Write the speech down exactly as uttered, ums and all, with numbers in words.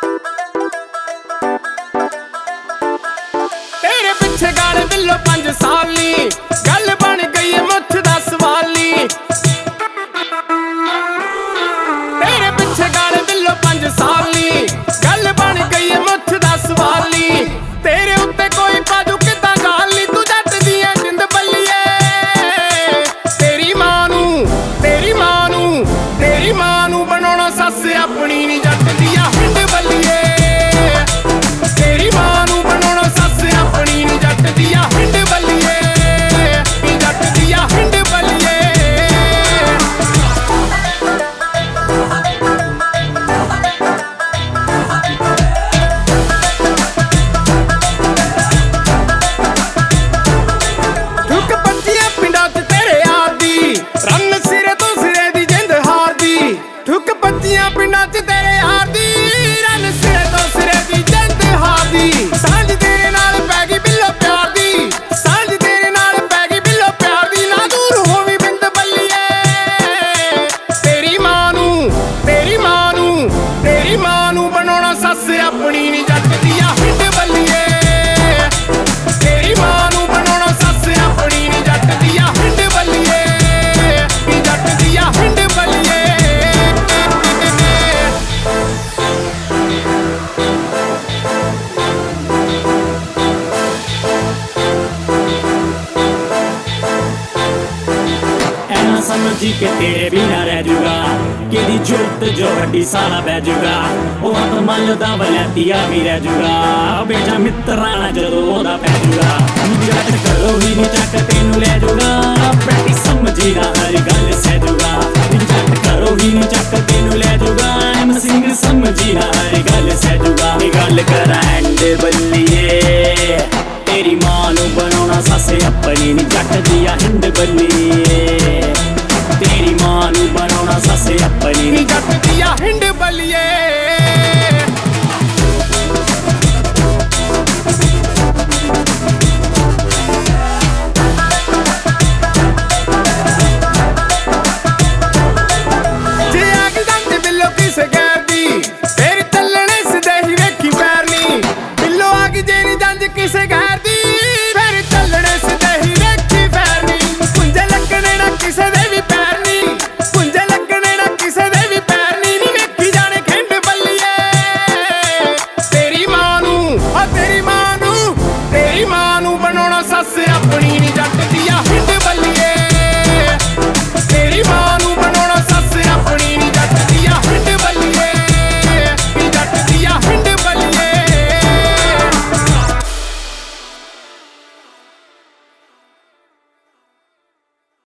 तेरे पिछे गाल दिलों पंज साली गल बन गई मुठ दा सवाली। तेरे पिछे गाल दिलों पंज साली गल बन गई मुठ दा सवाली। तेरे उत्ते कोई पाजू किदां गाली तू जट दियां जिंद बल्लिए। तेरी मां नू तेरी मां नू तेरी मां नू बनाउणा सस अपनी नी जट दिया हिंड बल्लिए। तेरी मां नू बनाउणा सस अपनी नी जट दिया हिंड बल्लिए। नी जट दिया हिंड बल्लिए। ठुक पच्चियां पिंडां च तेरे यार दी रन सिरे तो सिरे दी जिंद हार दी। ठुक पच्चियां पिंडां च तेरे यार दी रन सिरे तो सिरे दी जिंद हार दी। सांझ तेरे नाल पै गई बिल्लो प्यार दी। सांझ तेरे नाल पै गई बिल्लो प्यार दी। ना दूर होवी बिंद बल्लिए। तेरी मां नू तेरी मां नू तेरी मां नू बनाउणा सस अपनी नी जट दिया हिंड बल्लिए। तेरी मां नू बनाउणा सस अपनी नी जट दिया हिंड बल्लिए। नी जट दिया हिंड बल्लिए। ऐना समझी के तेरे बिना रह जूगा कि जुर्त जो वड्डी साला बह जूगा। ओ हथ मलदा वलैतिया भी रह जूगा बेटा मित्राना जदों ओदा पै जूगा। जट करो ही नी चक तेनू लै जूगा प्रैक्टिस समझी ना हर गल सह जूगा। जट करो ही नी चक तेनू लै जूगा एम सिंह समझी ना हर गल सह जूगा। गल करा एंड बल्लिए तेरी मां नू बनाउणा सस अपनी नी जट दिया हिंड बल्लिए। तेरी मां नू बनाउणा सस अपनी नी जट दिया हिंड बल्लिए।